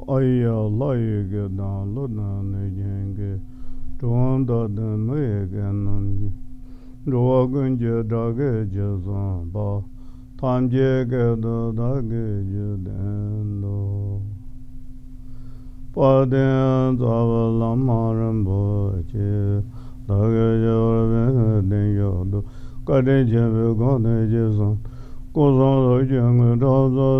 aya laige na luna nege tuanda de mege namji rogan je dage je zamba tamje ge dage je dendo paden zavala marambo je dage je den yodo kade je gone je zon kozon je do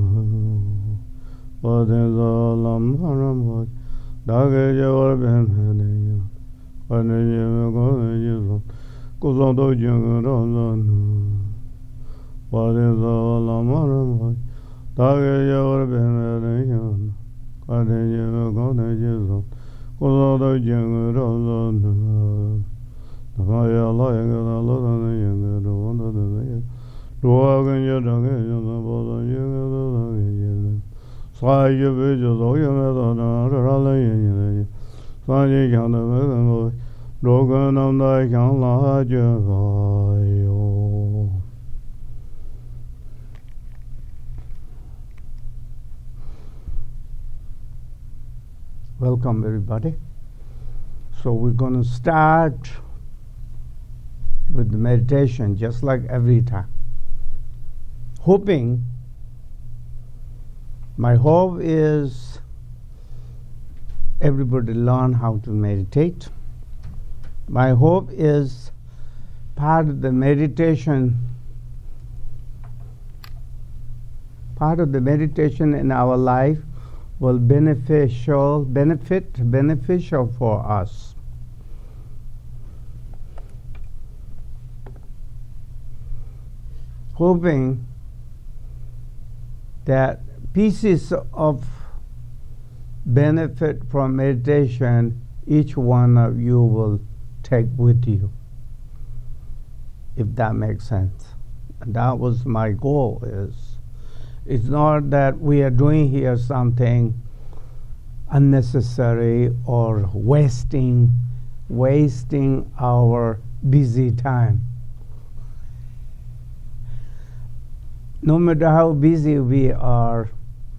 paden zavala marambo dage je ben den kade je gone je zon kozon do je do paden zavala marambo dage je ben den kade je gone je zon kozon do je do Maya lying and a lot of the younger, the one of the mayor. Dwagon your dog, and the bottom younger, Sly your visions, all your mother, rally, Fanny can the boy, Dogan on the can large Welcome, everybody. So we're going to start with the meditation just like every time. My hope is everybody learn how to meditate. My hope is part of the meditation in our life will beneficial for us. Hoping that pieces of benefit from meditation each one of you will take with you, if that makes sense. And that was my goal. It's not that we are doing here something unnecessary or wasting our busy time. No matter how busy we are,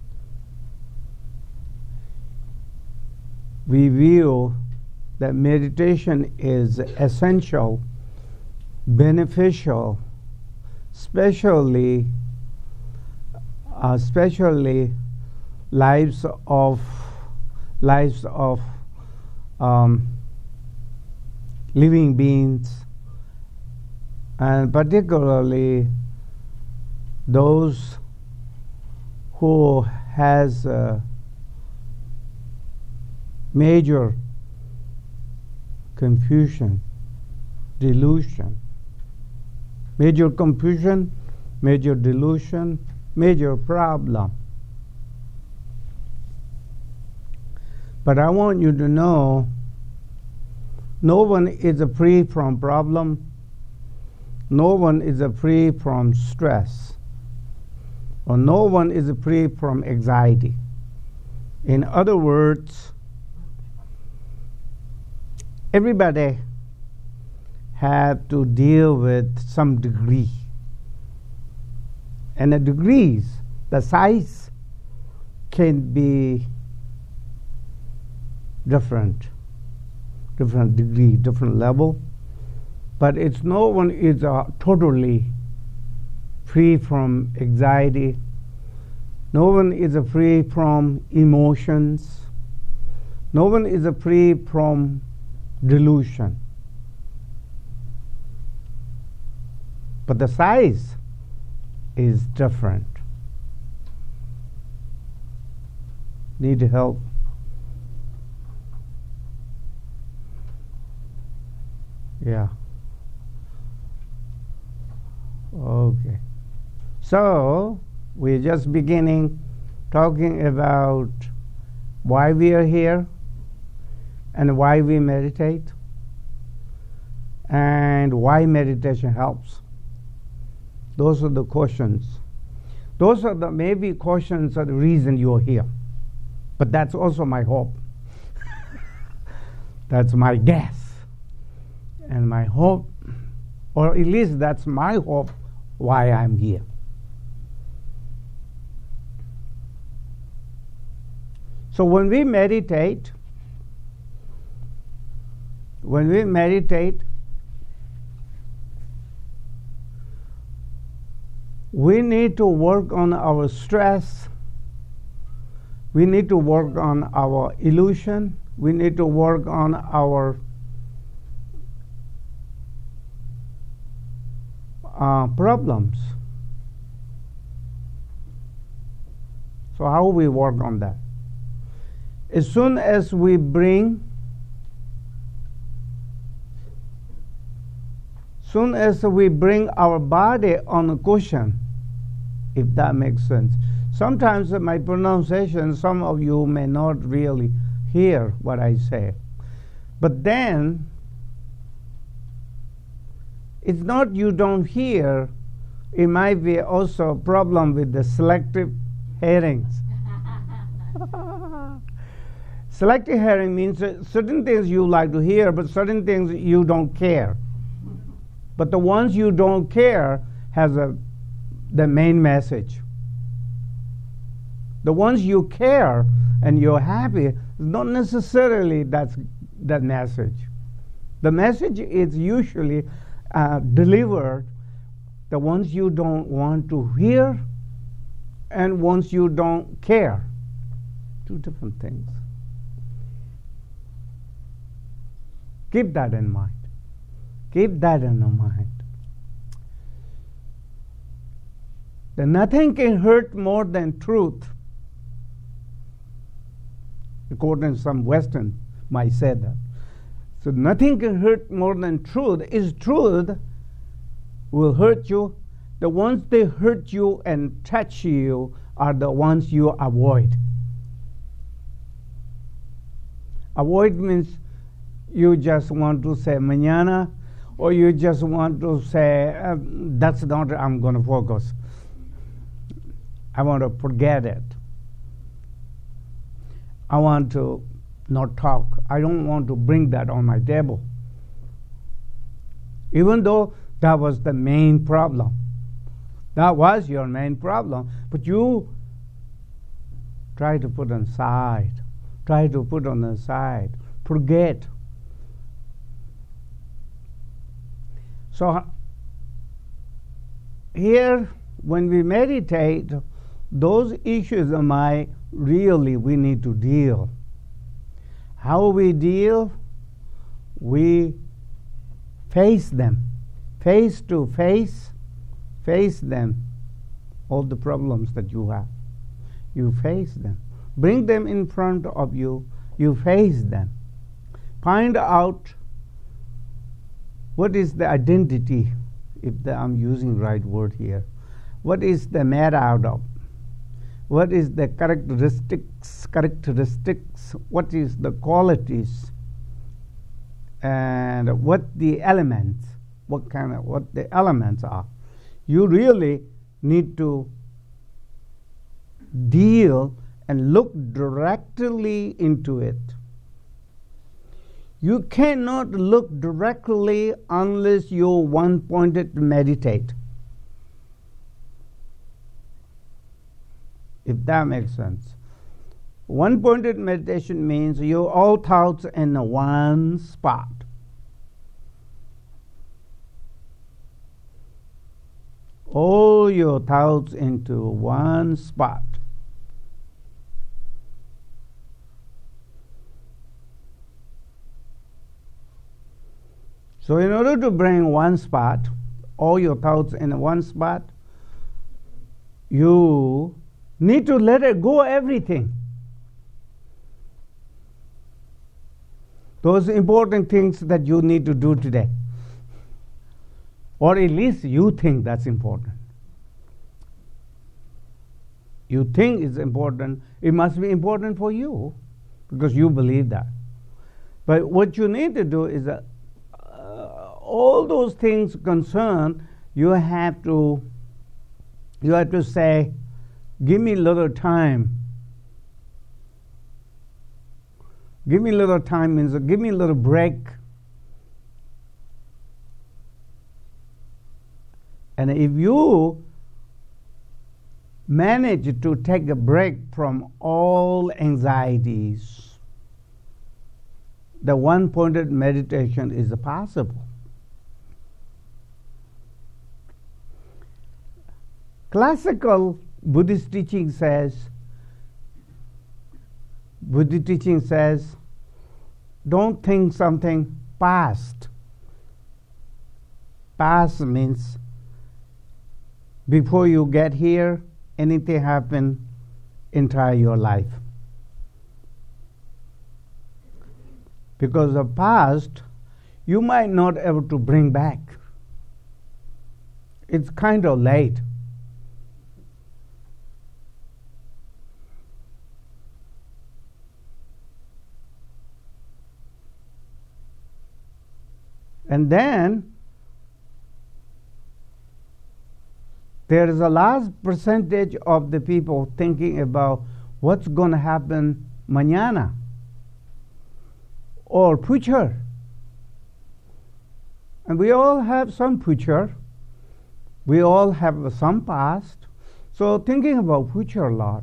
we view that meditation is essential, beneficial, especially lives of living beings, and particularly those who has major confusion, delusion, major delusion, major problem. But I want you to know, no one is free from problem, no one is free from stress, or no one is free from anxiety. In other words, everybody have to deal with some degree. And the degrees, the size can be different degree, different level. But it's no one is totally free from anxiety. No one is free from emotions. No one is free from delusion. But the size is different. Need help? Yeah. Okay. So, we're just beginning talking about why we are here and why we meditate and why meditation helps. Those are the questions. Those are the maybe questions are the reason you're here. But that's also my hope. That's my guess. And my hope, or at least that's my hope, why I'm here. So when we meditate, we need to work on our stress. We need to work on our illusion. We need to work on our problems. So how we work on that? As soon as we bring our body on a cushion, if that makes sense. Sometimes my pronunciation, some of you may not really hear what I say. But then, it's not you don't hear, it might be also a problem with the selective hearings. Selective hearing means certain things you like to hear, but certain things you don't care. But the ones you don't care has the main message. The ones you care and you're happy, not necessarily that's that message. The message is usually delivered, the ones you don't want to hear and ones you don't care. Two different things. Keep that in mind. Keep that in mind. That nothing can hurt more than truth. According to some Western might say that. So nothing can hurt more than truth. Is truth will hurt you. The ones that hurt you and touch you are the ones you avoid. Avoid means you just want to say mañana, or you just want to say, that's not, I'm going to focus. I want to forget it. I want to not talk. I don't want to bring that on my table. Even though that was the main problem. That was your main problem. But you try to put on the side. Try to put on the side. Forget. So here, when we meditate, those issues of mind really we need to deal. How we deal? We face them. Face to face. Face them. All the problems that you have. You face them. Bring them in front of you. You face them. Find out what is the identity, if I'm using the right word here. What is the made out of? What is the characteristics? What is the qualities? And what the elements? What the elements are? You really need to deal and look directly into it. You cannot look directly unless you one-pointed meditate. If that makes sense. One-pointed meditation means you all thoughts in one spot. All your thoughts into one spot. So in order to bring one spot, all your thoughts in one spot, you need to let it go everything. Those important things that you need to do today. Or at least you think that's important. You think it's important. It must be important for you because you believe that. But what you need to do is that all those things concerned, you have to say, give me a little time. Give me a little time means give me a little break. And if you manage to take a break from all anxieties, the one-pointed meditation is possible. Classical Buddhist teaching says, don't think something past. Past means before you get here, anything happened entire your life. Because of past, you might not able to bring back. It's kind of late. And then there is a large percentage of the people thinking about what's going to happen mañana or future. And we all have some future. We all have some past. So thinking about future a lot.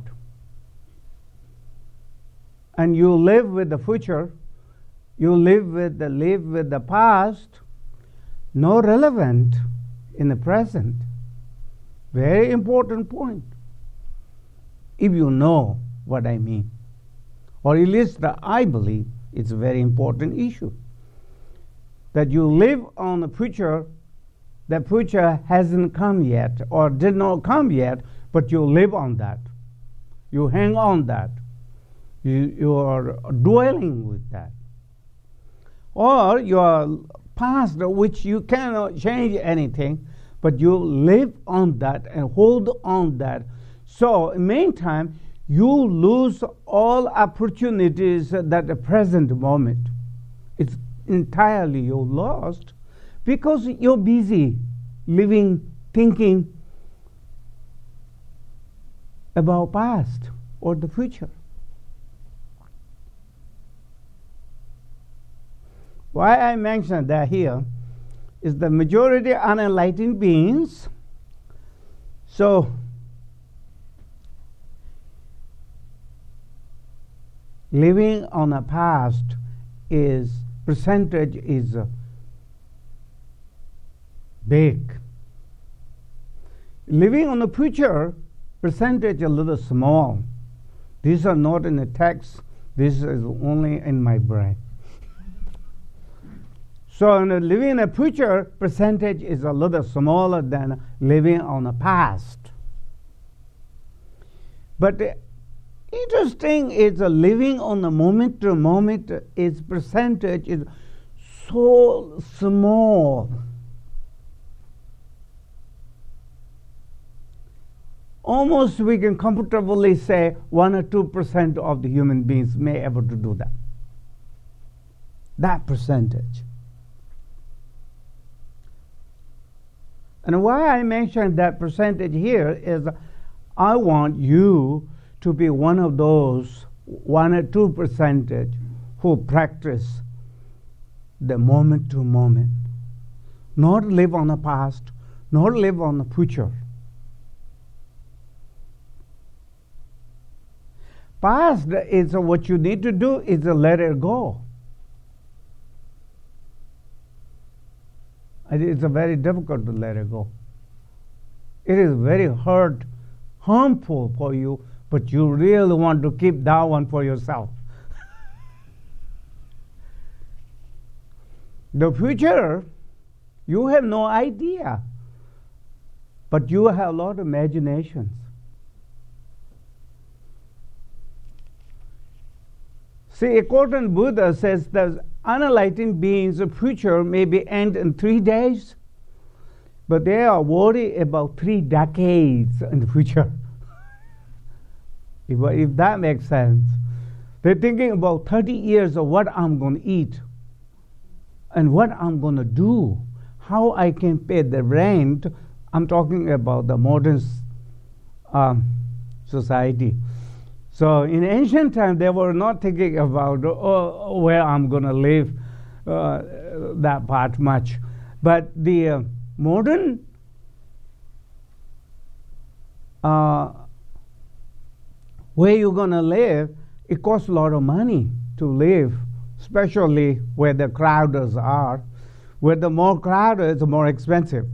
And you live with the future. You live with the past, no relevant in the present. Very important point. If you know what I mean, or at least I believe it's a very important issue. That you live on the future, that future hasn't come yet, or did not come yet, but you live on that. You hang on that. You are dwelling with that. Or your past, which you cannot change anything, but you live on that and hold on that. So, in the meantime, you lose all opportunities at the present moment. It's entirely you lost because you're busy living, thinking about past or the future. Why I mention that here is the majority unenlightened beings. So, living on a past percentage is big. Living on the future, percentage a little small. These are not in the text. This is only in my brain. So living in a future, percentage is a little smaller than living on the past. But interesting is living on the moment to moment, its percentage is so small. Almost we can comfortably say 1 or 2% of the human beings may able to do that. That percentage. And why I mention that percentage here is I want you to be one of those 1 or 2% who practice the moment to moment. Not live on the past, not live on the future. Past is what you need to do is to let it go. It's very difficult to let it go. It is very harmful for you, but you really want to keep that one for yourself. The future, you have no idea, but you have a lot of imaginations. See, according to Buddha says that unenlightened beings' future may be end in 3 days, but they are worried about 3 decades in the future. If that makes sense. They're thinking about 30 years of what I'm going to eat and what I'm going to do, how I can pay the rent. I'm talking about the modern society. So in ancient times, they were not thinking about where I'm going to live that part much. But the modern where you're going to live, it costs a lot of money to live, especially where the crowders are. Where the more crowded, the more expensive.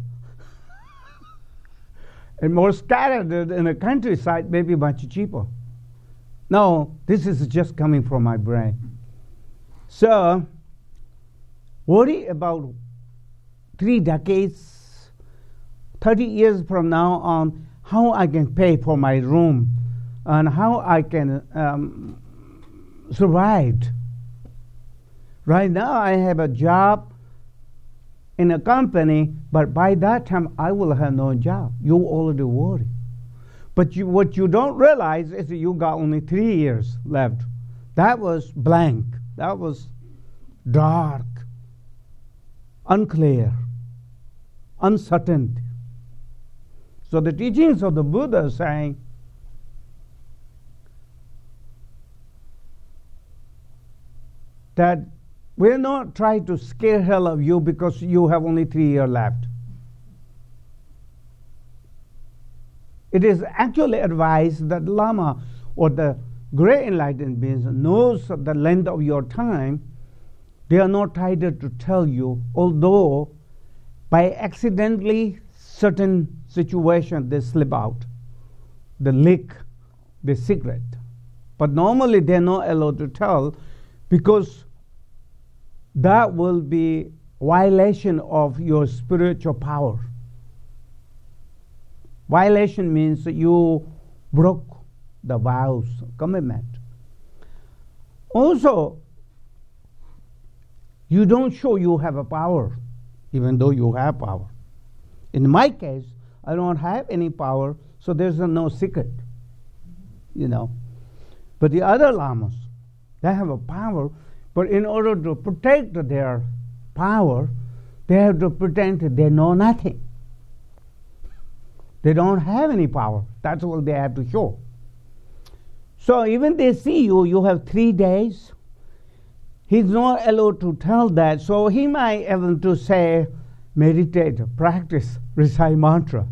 And more scattered in the countryside, maybe much cheaper. No, this is just coming from my brain. So, worry about 3 decades, 30 years from now on, how I can pay for my room and how I can survive. Right now, I have a job in a company, but by that time, I will have no job. You already worry. But what you don't realize is that you got only 3 years left. That was blank. That was dark, unclear, uncertain. So the teachings of the Buddha are saying that we'll not try to scare hell of you because you have only 3 years left. It is actually advised that Lama or the great enlightened beings knows the length of your time. They are not tried to tell you, although by accidentally certain situations they slip out, they leak the secret. But normally they're not allowed to tell because that will be violation of your spiritual power. Violation means you broke the vows, commitment. Also, you don't show you have a power, even though you have power. In my case, I don't have any power, so there's no secret, But the other lamas, they have a power, but in order to protect their power, they have to pretend they know nothing. They don't have any power. That's what they have to show. So even they see you have 3 days. He's not allowed to tell that. So he might even to say, meditate, practice, recite mantra.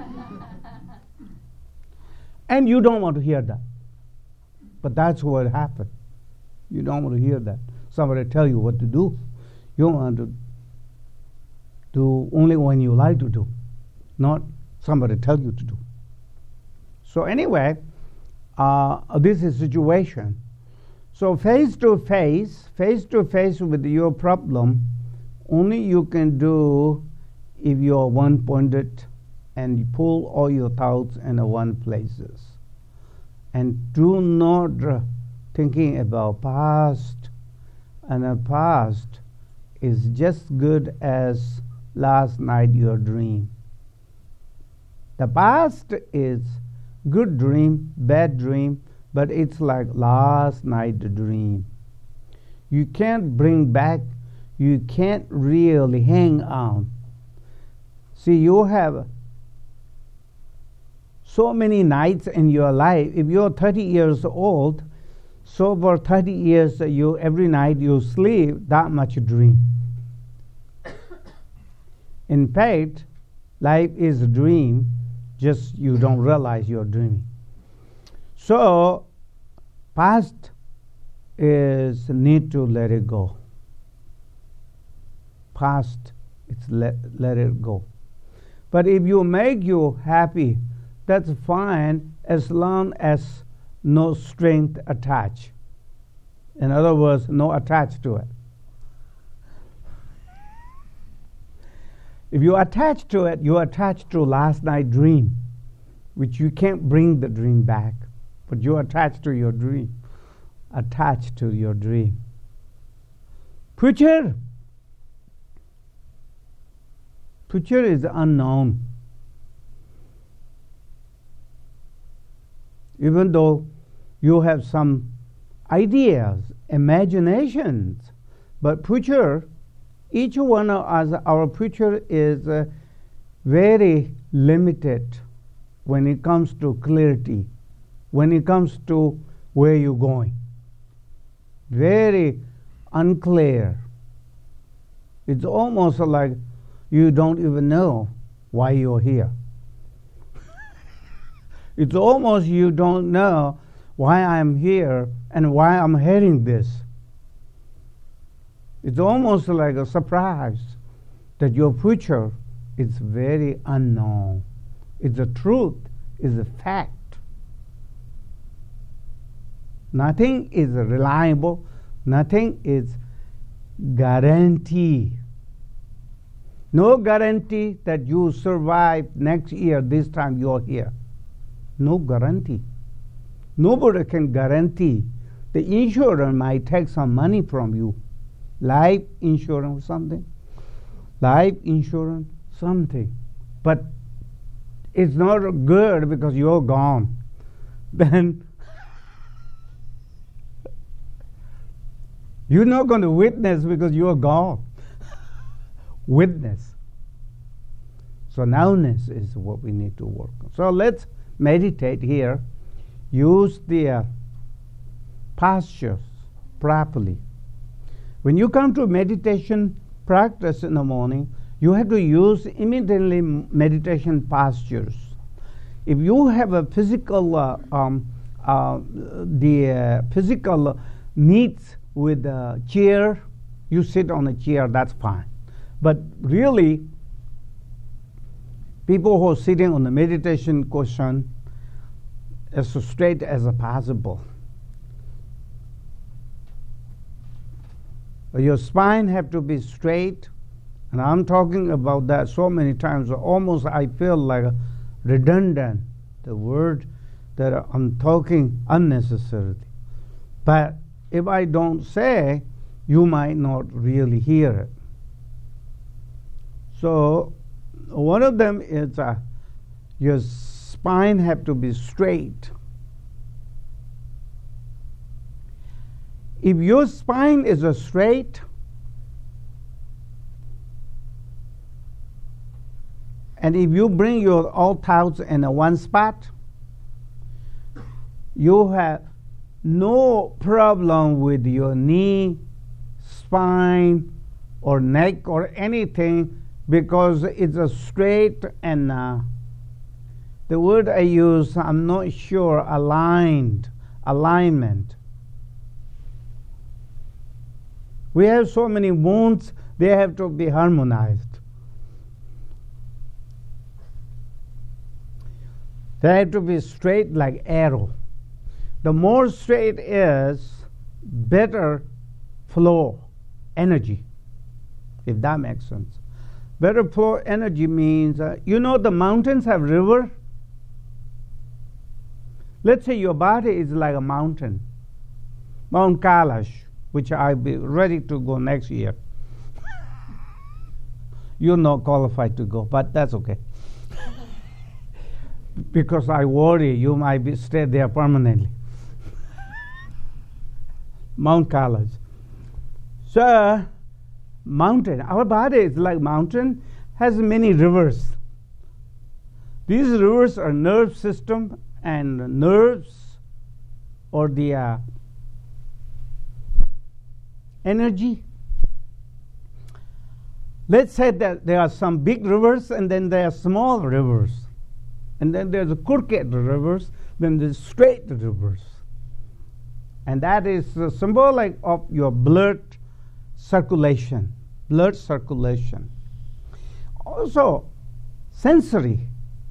And you don't want to hear that. But that's what happened. You don't want to hear that. Somebody tell you what to do. You want to do only when you like to do, not somebody tell you to do. So anyway, this is situation. So face to face with your problem, only you can do if you are one-pointed and you pull all your thoughts in one places. And do not thinking about past, and the past is just good as last night your dream. The past is good dream, bad dream, but it's like last night dream. You can't bring back, you can't really hang on. See, you have so many nights in your life. If you're 30 years old, so for 30 years every night you sleep, that much dream. In fact, life is a dream, just you don't realize you're dreaming. So, past is need to let it go. Past, it's let it go. But if you make you happy, that's fine as long as no strength attached. In other words, no attached to it. If you attach to it, you attach to last night's dream, which you can't bring the dream back, but you attach to your dream. Attach to your dream. Future. Future is unknown. Even though you have some ideas, imaginations, but future, each one of us, our future is very limited when it comes to clarity, when it comes to where you're going. Very unclear. It's almost like you don't even know why you're here. It's almost you don't know why I'm here and why I'm hearing this. It's almost like a surprise that your future is very unknown. It's a truth, it's a fact. Nothing is reliable, nothing is guarantee. No guarantee that you survive next year, this time you're here. No guarantee. Nobody can guarantee. The insurer might take some money from you. Life insurance or something. Life insurance, something. But it's not good because you're gone. Then you're not going to witness because you're gone. Witness. So nowness is what we need to work on. So let's meditate here. Use the postures properly. When you come to meditation practice in the morning, you have to use immediately meditation postures. If you have a physical, physical needs with a chair, you sit on a chair, that's fine. But really, people who are sitting on the meditation cushion as straight as possible. Your spine have to be straight, and I'm talking about that so many times, almost I feel like redundant, the word that I'm talking unnecessarily. But if I don't say, you might not really hear it. So one of them is your spine have to be straight. If your spine is straight, and if you bring your all thoughts in one spot, you have no problem with your knee, spine, or neck, or anything, because it's a straight and the word I use, I'm not sure, alignment. We have so many wounds, they have to be harmonized. They have to be straight like arrow. The more straight is, better flow energy, if that makes sense. Better flow energy means, you know the mountains have river? Let's say your body is like a mountain. Mount Kailash, which I'll be ready to go next year. You're not qualified to go, but that's okay. Because I worry you might stay there permanently. Mount Kailash. So, mountain. Our body is like mountain, has many rivers. These rivers are nerve system and nerves or the energy. Let's say that there are some big rivers and then there are small rivers. And then there's crooked rivers, then there's straight rivers. And that is symbolic of your blood circulation. Blood circulation. Also, sensory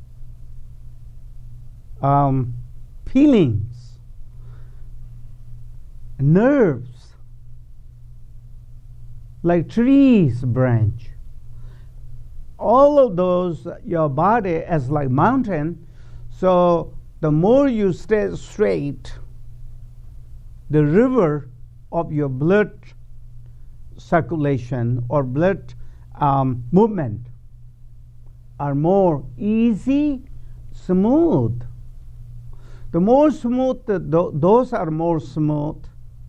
feelings, nerves, like trees branch. All of those, your body as like mountain, so the more you stay straight, the river of your blood circulation or blood movement are more easy, smooth. The more smooth, those are more smooth.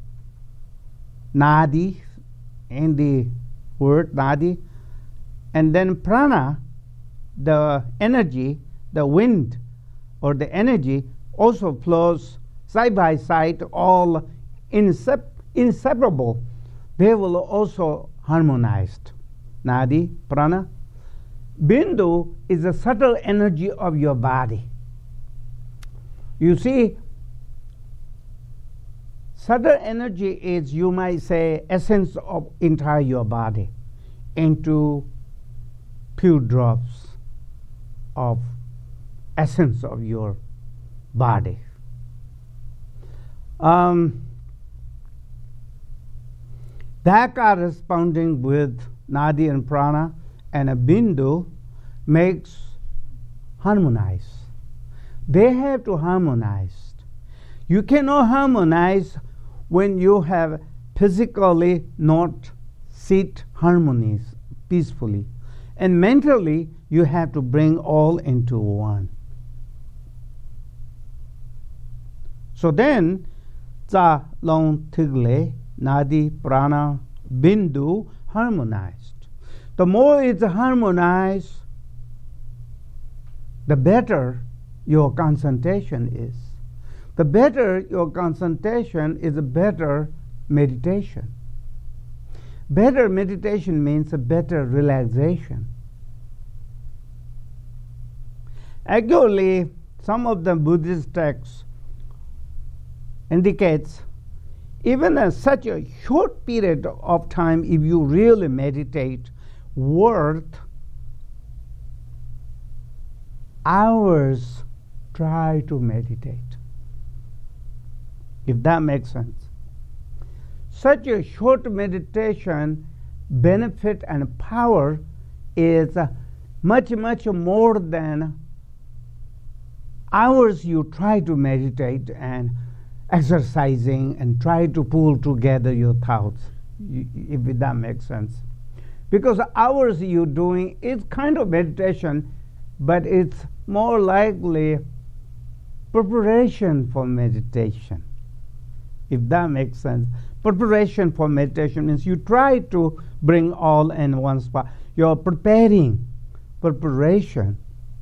Nadi, in the word nadi. And then prana, the energy, the wind or the energy also flows side by side, all inseparable. They will also harmonized. Nadi, prana. Bindu is a subtle energy of your body. You see, Subtle energy is, you might say, essence of entire your body into pure drops of essence of your body. That corresponding with Nadi and Prana and a Bindu makes harmonize. They have to harmonize. You cannot harmonize when you have physically not sit harmonies peacefully. And mentally, you have to bring all into one. So then, Tsa, Long, Tigle, Nadi, Prana, Bindu harmonized. The more it's harmonized, the better your concentration is. The better your concentration is, a better meditation. Better meditation means a better relaxation. Actually, some of the Buddhist texts indicates even such a short period of time, if you really meditate, worth hours try to meditate. If that makes sense. Such a short meditation benefit and power is much, much more than hours you try to meditate and exercising and try to pull together your thoughts, if that makes sense. Because hours you're doing is kind of meditation, but it's more likely preparation for meditation, if that makes sense. Preparation for meditation means you try to bring all in one spot. You're preparing, preparation.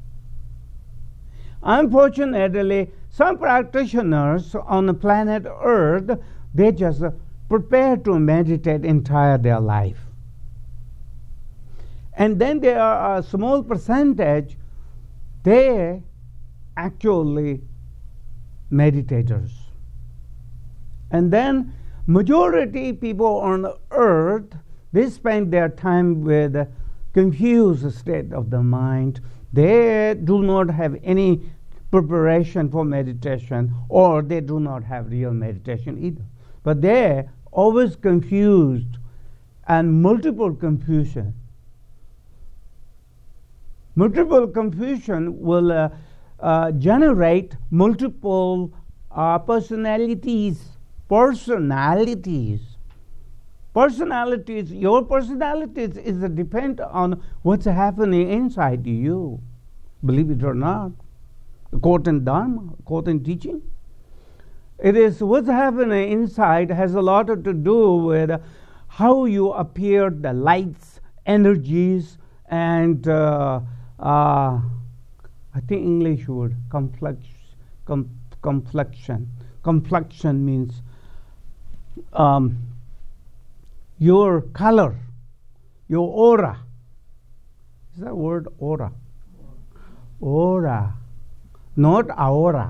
Unfortunately, some practitioners on the planet Earth, they just prepare to meditate entire their life. And then there are a small percentage, they actually meditators. And then majority people on earth, they spend their time with a confused state of the mind. They do not have any preparation for meditation, or they do not have real meditation either. But they're always confused and multiple confusion. Multiple confusion will generate multiple personalities. Your personalities is depend on what's happening inside you. Believe it or not. According to Dharma, according to teaching. It is what's happening inside has a lot to do with how you appear, the lights, energies, and I think English word, complexion. Complexion means your color, your aura. Is that word aura? Aura. Not aura.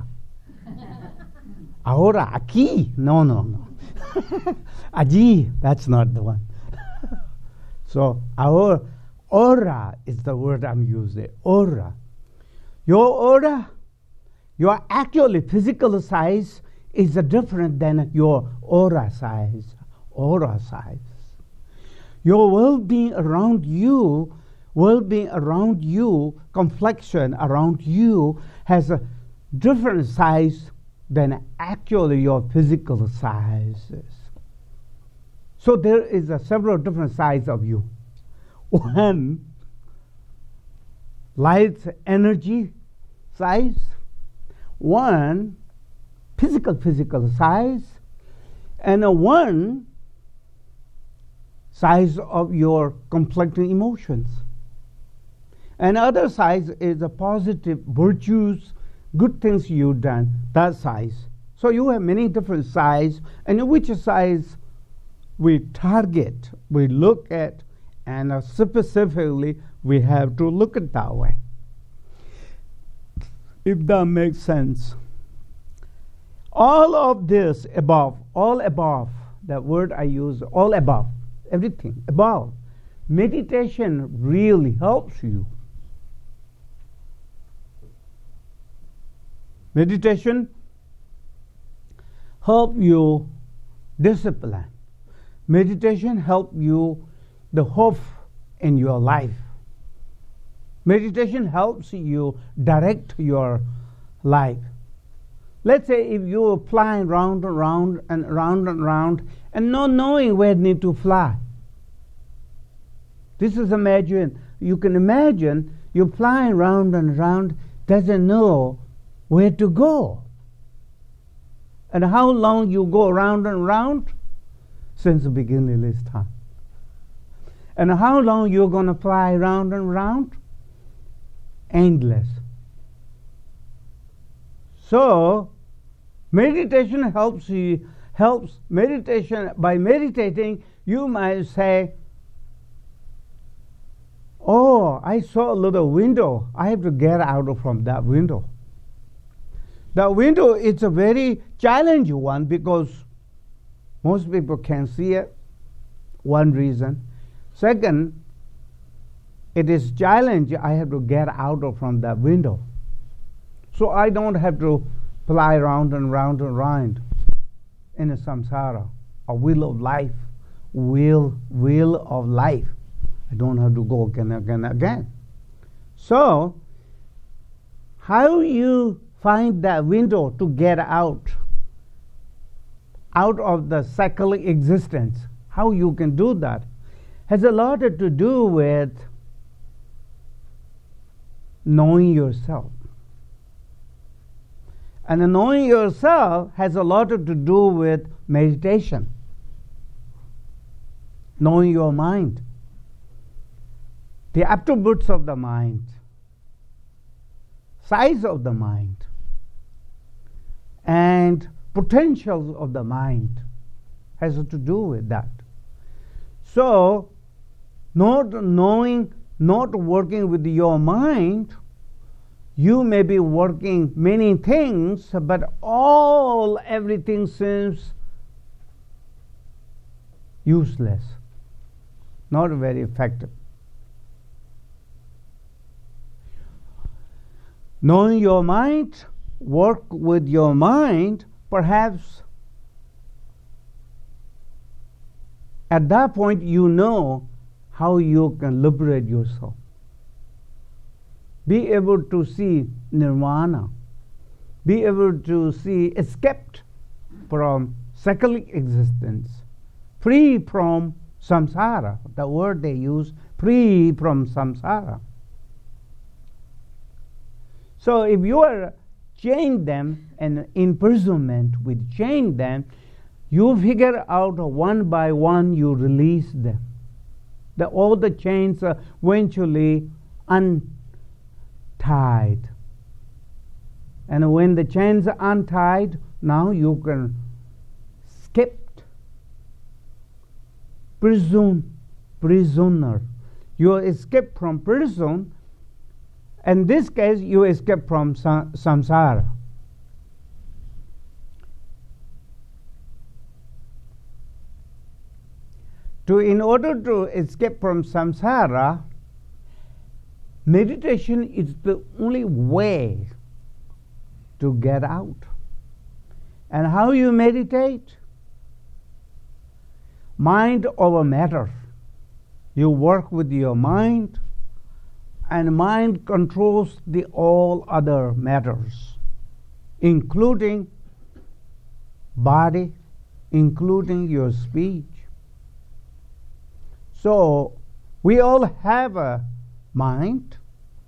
Aura, aki. No. Aji, that's not the one. So, our aura is the word I'm using. Aura. Your aura, your actually physical size is different than your aura size. Aura size. Your well-being around you, complexion around you has a different size than actually your physical sizes. So there is several different sides of you. One, light energy size. One, physical size. And one, size of your conflicting emotions. And other size is the positive virtues, good things you've done, that size. So you have many different size, and which size we target, we look at, and specifically we have to look at that way. If that makes sense. All of this above, all above, that word I use, all above, everything above. Meditation really helps you. Meditation help you discipline. Meditation help you the hope in your life. Meditation helps you direct your life. Let's say if you are flying round and round and round and round and not knowing where you need to fly. This is imagine. You can imagine you're flying round and round, doesn't know where to go. And how long you go round and round? Since the beginning of this time. And how long you're going to fly round and round? Endless. So, meditation helps you, by meditating, you might say, oh, I saw a little window. I have to get out from that window. The window is a very challenging one because most people can't see it. One reason. Second, it is challenging. I have to get out from that window. So I don't have to fly round and round and round in a samsara, a wheel of life, wheel of life. I don't have to go again, again. So, how you find that window to get out of the cyclic existence, how you can do that, has a lot to do with knowing yourself. And knowing yourself has a lot to do with meditation. Knowing your mind. The attributes of the mind. Size of the mind. And potentials of the mind has to do with that. So, not knowing, not working with your mind, you may be working many things, but everything seems useless, not very effective. Knowing your mind, work with your mind, perhaps at that point you know how you can liberate yourself. Be able to see nirvana. Be able to see escaped from cyclic existence. Free from samsara. The word they use, free from samsara. So if you are chained them and imprisonment with chain them, you figure out one by one you release them. All the chains are eventually untied. And when the chains are untied, now you can escape. Prisoner. You escape from prison. In this case, you escape from samsara. In order to escape from samsara, meditation is the only way to get out. And how you meditate? Mind over matter. You work with your mind, and mind controls all other matters, including body, including your speech. So we all have a mind,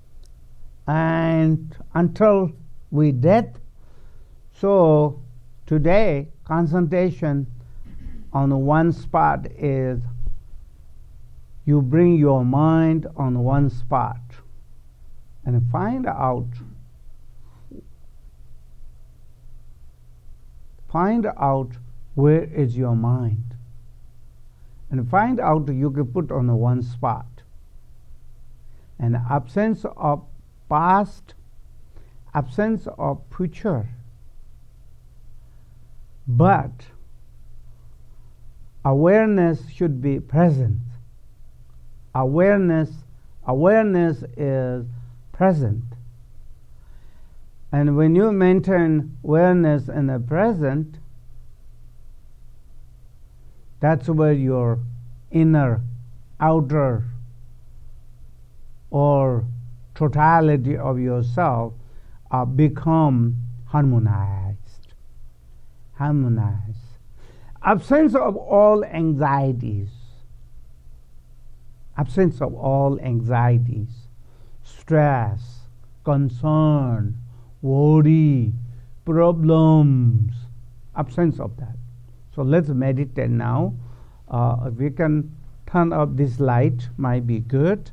and until we death. So today, concentration on one spot is you bring your mind on one spot and find out where is your mind. And find out you can put on one spot. And absence of past, absence of future, But awareness should be present. Awareness is present. And when you maintain awareness in the present, that's where your inner, outer, or totality of yourself become harmonized. Harmonized. Absence of all anxieties. Absence of all anxieties, stress, concern, worry, problems. Absence of that. So let's meditate now. If we can turn up this light, might be good.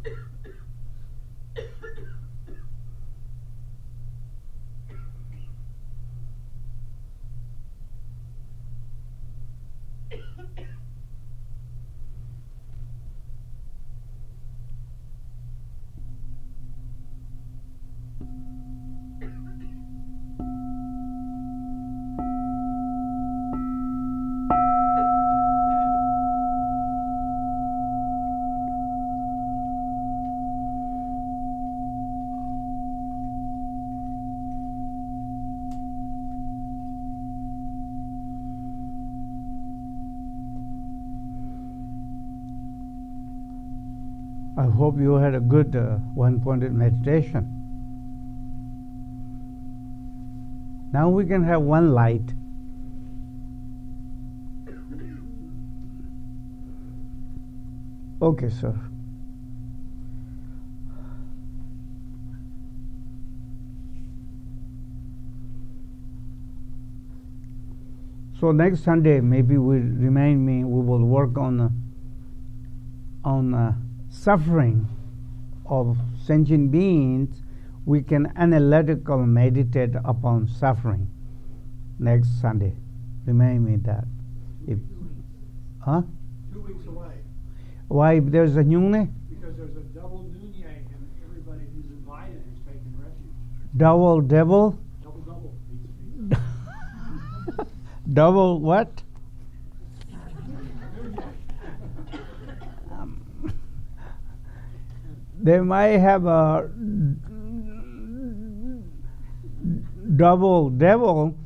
I hope you had a good one-pointed meditation. Now we can have one light. Okay, sir. So next Sunday, maybe we will work on suffering of sentient beings. We can analytical meditate upon suffering next Sunday. Remind me that. If, 2 weeks away. Why there's a Nyungne? Because there's a double Nunye and everybody who's invited is taking refuge. Double devil? Double. Double what? They might have a double devil.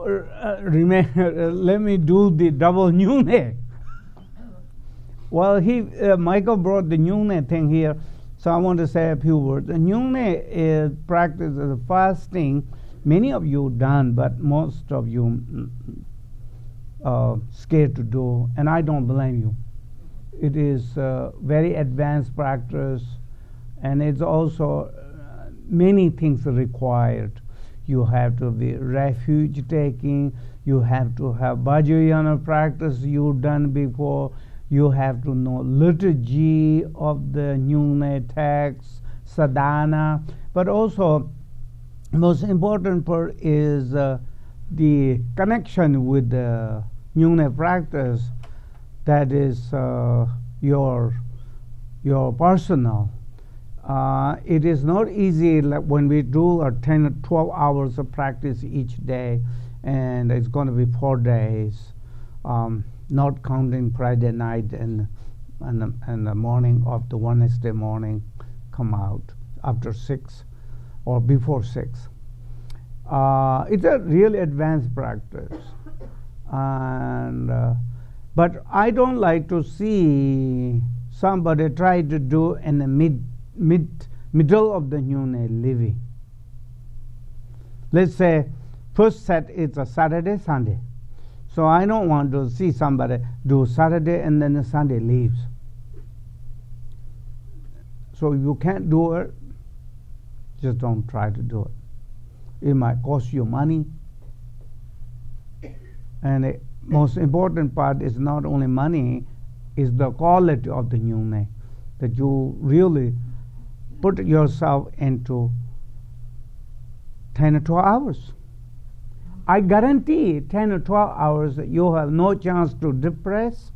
Let me do the double Nyungne. Well, Michael brought the Nyungne thing here, so I want to say a few words. The Nyungne is practice of fasting. Many of you done, but most of you scared to do, and I don't blame you. It is very advanced practice, and it's also many things required. You have to be refuge taking. You have to have Vajrayana practice you've done before. You have to know liturgy of the Nyungne text, sadhana, but also most important part is the connection with the Nyungne practice. That is your personal. It is not easy like when we do 10 or 12 hours of practice each day, and it's going to be 4 days, not counting Friday night and the morning of the Wednesday morning come out after 6 or before 6. It's a really advanced practice, and but I don't like to see somebody try to do in the middle of the Nyungne living. Let's say first set is a Saturday, Sunday. So I don't want to see somebody do Saturday and then Sunday leaves. So if you can't do it, just don't try to do it. It might cost you money. And the most important part is not only money, is the quality of the Nyungne, that you really put yourself into 10 or 12 hours. I guarantee 10 or 12 hours that you have no chance to depress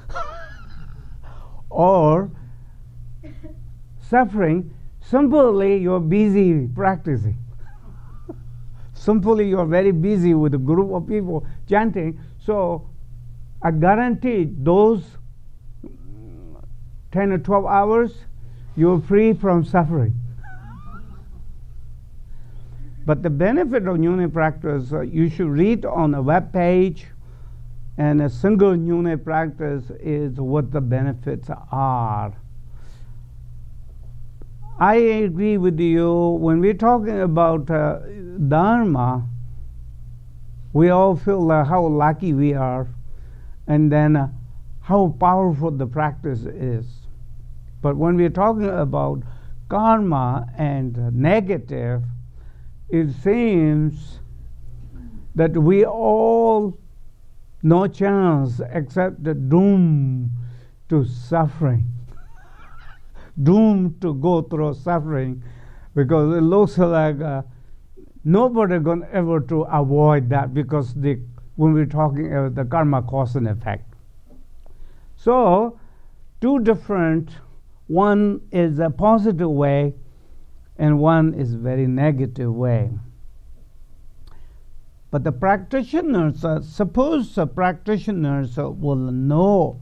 or suffering. Simply you're busy practicing. Simply you're very busy with a group of people chanting. So I guarantee those 10 or 12 hours you're free from suffering. But the benefit of Nyungne practice, you should read on a web page, and a single Nyungne practice is what the benefits are. I agree with you. When we're talking about Dharma, we all feel how lucky we are, and then how powerful the practice is. But when we're talking about karma and negative, it seems that we all no chance except the doom to suffering. doomed to go through suffering, because it looks like nobody going ever to avoid that, because when we're talking about the karma cause and effect. So, two different, one is a positive way and one is very negative way. But the practitioners, suppose the practitioners will know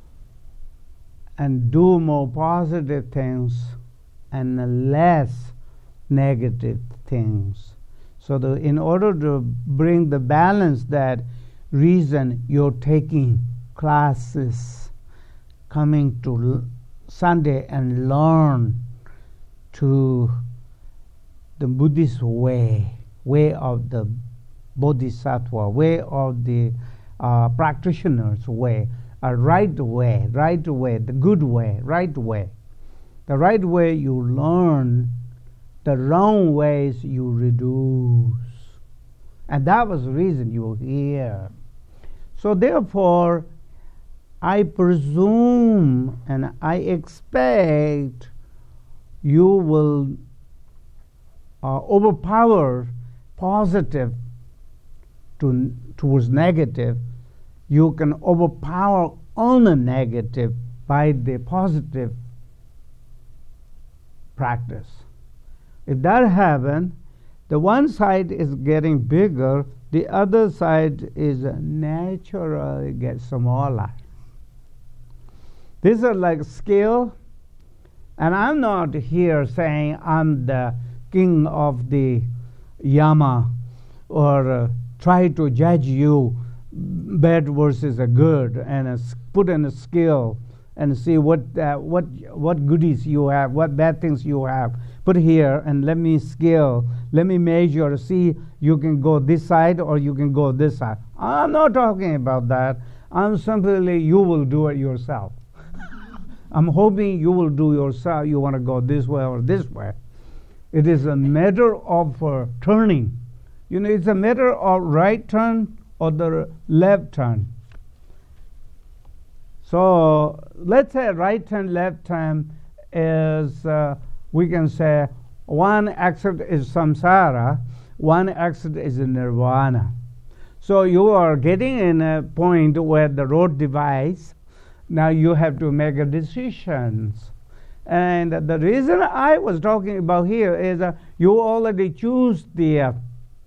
and do more positive things and less negative things. So in order to bring the balance, that reason you're taking classes, coming to Sunday and learn to the Buddhist way of the Bodhisattva, way of the practitioner's way, a right way, the good way, right way. The right way you learn, the wrong ways you reduce. And that was the reason you were here. So therefore, I presume and I expect you will overpower positive towards negative. You can overpower on the negative by the positive practice. If that happens, the one side is getting bigger, the other side is naturally get smaller. These are like skill, and I'm not here saying I'm the king of the Yama or try to judge you bad versus a good and put in a skill and see what goodies you have, what bad things you have. Put here and let me measure, see you can go this side or you can go this side. I'm not talking about that. I'm simply you will do it yourself. I'm hoping you will do yourself. You want to go this way or this way. It is a matter of turning. You know, it's a matter of right turn or the left turn. So let's say right turn, left turn is, we can say one exit is samsara, one exit is nirvana. So you are getting in a point where the road divides. Now you have to make a decisions. And the reason I was talking about here is you already choose the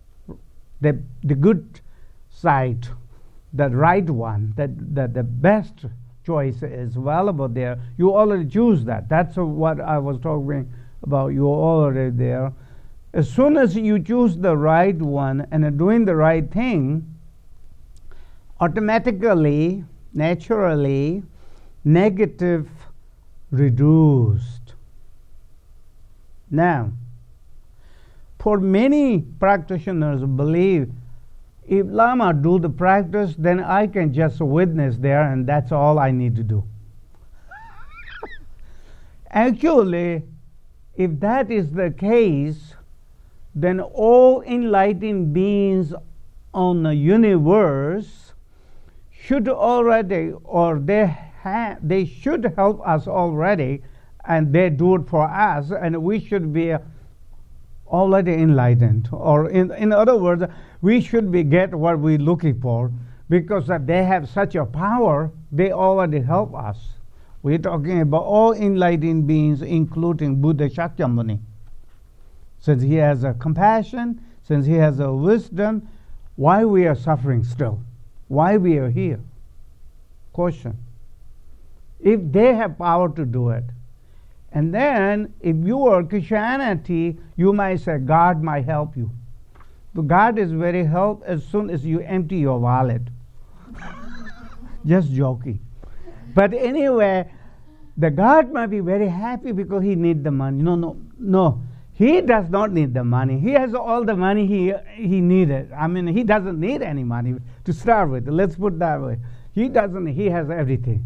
good side, the right one, that the best choice is available there. You already choose that. That's what I was talking about. You're already there. As soon as you choose the right one and are doing the right thing, automatically, naturally, negative reduced. Now, for many practitioners believe if Lama do the practice, then I can just witness there and that's all I need to do. Actually, if that is the case, then all enlightened beings on the universe should already, or they should help us already, and they do it for us, and we should be already enlightened. Or in other words, we should be get what we're looking for, because they have such a power, they already help us. We're talking about all enlightened beings, including Buddha Shakyamuni. Since he has a compassion, since he has a wisdom, why we are suffering still? Why we are here? Question. If they have power to do it, and then if you are Christianity, you might say God might help you. But God is very help as soon as you empty your wallet. Just joking. But anyway, the God might be very happy because he needs the money. No. He does not need the money. He has all the money he needed. I mean, he doesn't need any money to start with. Let's put it that way. He doesn't. He has everything.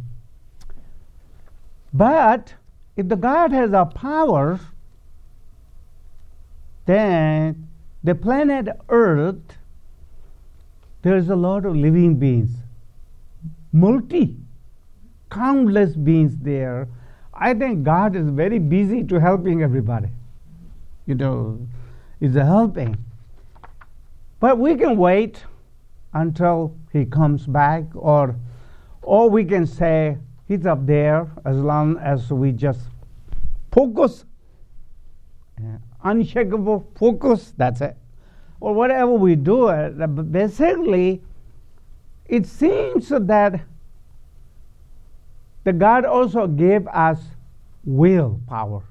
But if the God has a power, then the planet Earth, there's a lot of living beings. Countless beings there. I think God is very busy to helping everybody. Is helping. But we can wait until he comes back, or we can say he's up there, as long as we just focus, unshakable focus, that's it. Or whatever we do, basically, it seems that the God also gave us willpower.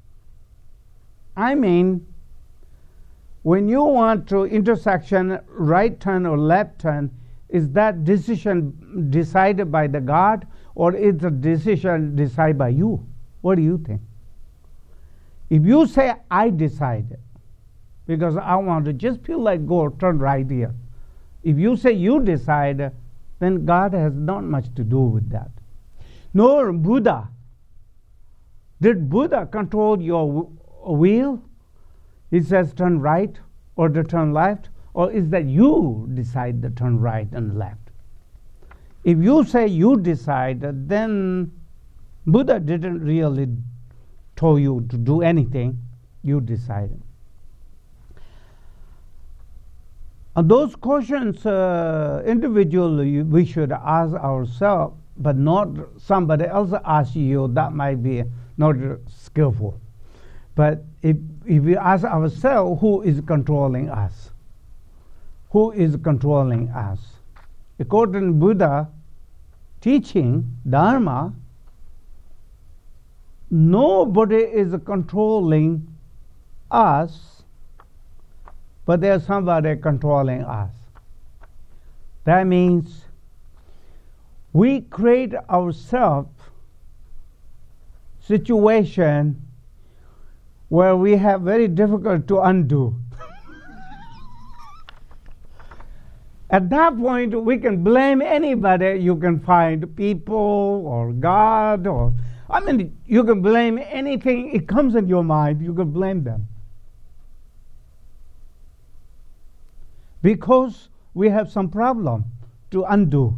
I mean, when you want to intersection, right turn or left turn, is that decision decided by the God, or is the decision decided by you? What do you think? If you say, I decided, because I want to just feel like go turn right here. If you say you decide, then God has not much to do with that. Nor Buddha. Did Buddha control your will? He says turn right or to turn left, or is that you decide to turn right and left? If you say you decide, then Buddha didn't really tell you to do anything. You decided. Those questions individually we should ask ourselves, but not somebody else ask you. That might be not skillful. But if we ask ourselves, who is controlling us? Who is controlling us? According to Buddha teaching, Dharma, nobody is controlling us, but there's somebody controlling us. That means we create ourselves situation where we have very difficult to undo. At that point, we can blame anybody. You can find people or God, or you can blame anything. It comes in your mind. You can blame them. Because we have some problem to undo.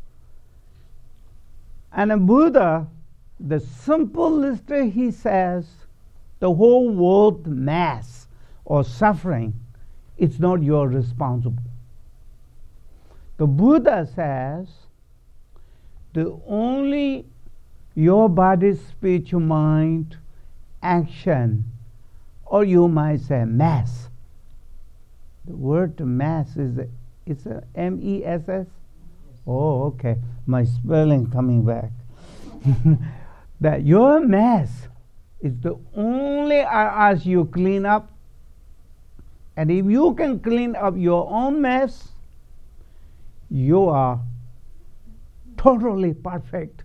And in Buddha, the simplest he says, the whole world mass or suffering, it's not your responsible. The Buddha says, the only your body, speech, mind, action, or you might say mass. The word mass it's a M-E-S-S? Oh, okay. My spelling coming back. That your mess is the only I ask you clean up. And if you can clean up your own mess, you are totally perfect.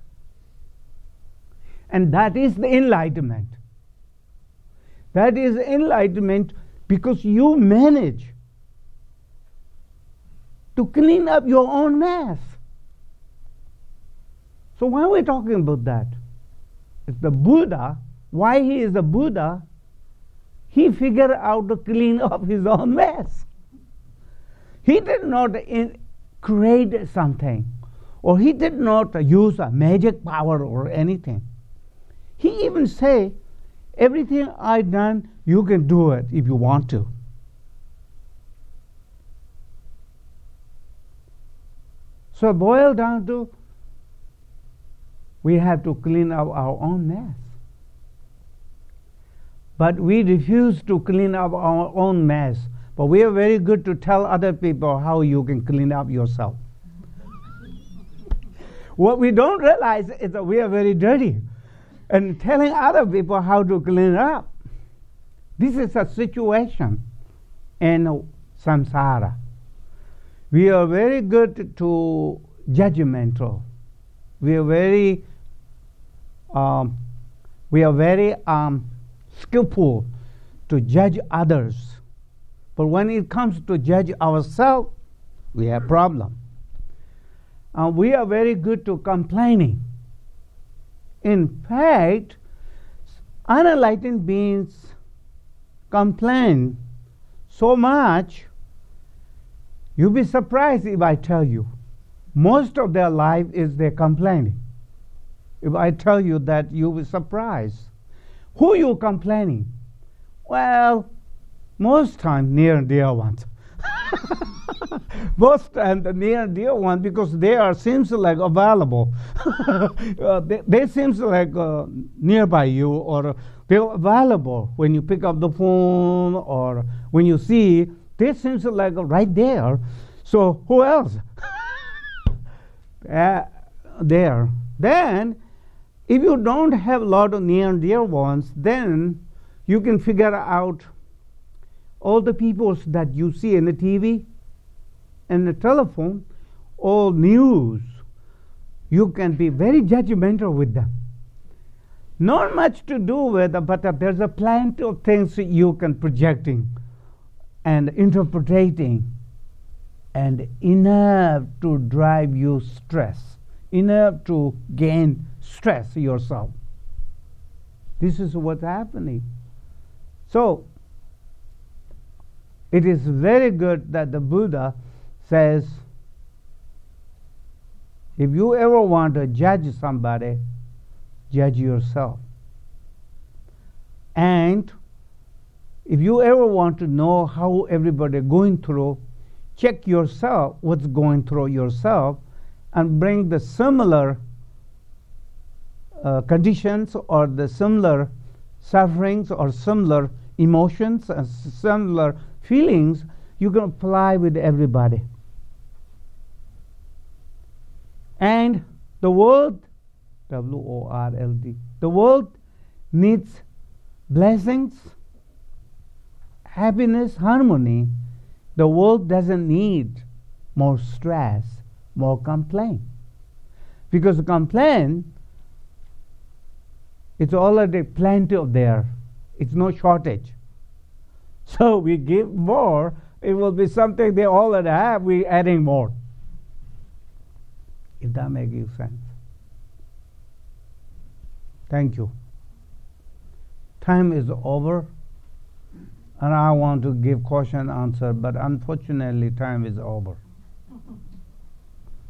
And that is the enlightenment. That is enlightenment because you manage to clean up your own mess. So why are we talking about that? It's the Buddha. Why he is the Buddha? He figured out to clean up his own mess. He did not create something, or he did not use a magic power or anything. He even say, everything I done, you can do it if you want to. So boil down to, we have to clean up our own mess. But we refuse to clean up our own mess. But we are very good to tell other people how you can clean up yourself. What we don't realize is that we are very dirty. And telling other people how to clean up. This is a situation in samsara. We are very good to judgmental. We are very skillful to judge others. But when it comes to judge ourselves, we have problem. We are very good to complaining. In fact, unenlightened beings complain so much, you'll be surprised if I tell you, most of their life is they're complaining. If I tell you that, you'll be surprised. Who you complaining? Well, most time near and dear ones. Most time the near and dear ones, because they are seems like available. They seems like nearby you, or they're available when you pick up the phone, or when you see. They seems like right there. So who else? There. Then, if you don't have a lot of near and dear ones, then you can figure out all the people that you see in the TV and the telephone, all news. You can be very judgmental with them. Not much to do with, but there's a plenty of things you can projecting and interpreting, and enough to drive you stress, enough to gain stress yourself. This is what's happening. So, it is very good that the Buddha says, if you ever want to judge somebody, judge yourself. And if you ever want to know how everybody going through, check yourself what's going through yourself, and bring the similar conditions or the similar sufferings or similar emotions and similar feelings you can apply with everybody. And the world, W-O-R-L-D, the world needs blessings, happiness, harmony. The world doesn't need more stress, more complaint. Because complaint, it's already plenty of there. It's no shortage. So we give more, it will be something they already have, we're adding more. If that makes you sense. Thank you. Time is over, and I want to give question answer, but unfortunately time is over.